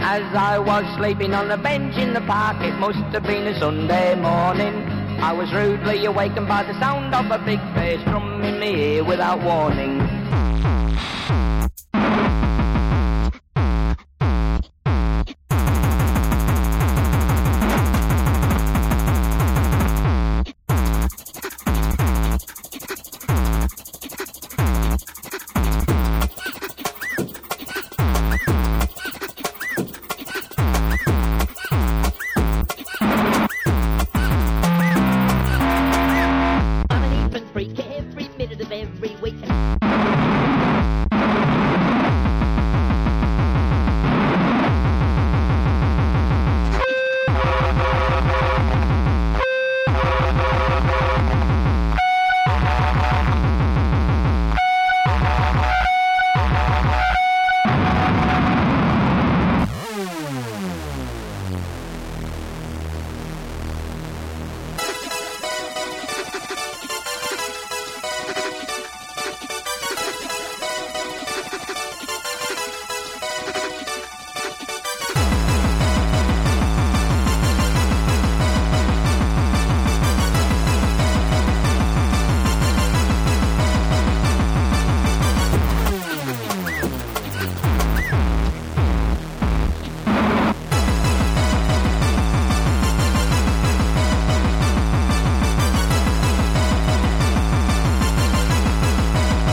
As I was sleeping on a bench in the park, it must have been a Sunday morning. I was rudely awakened by the sound of a big bass drum in my ear without warning.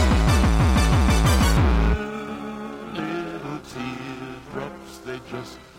They just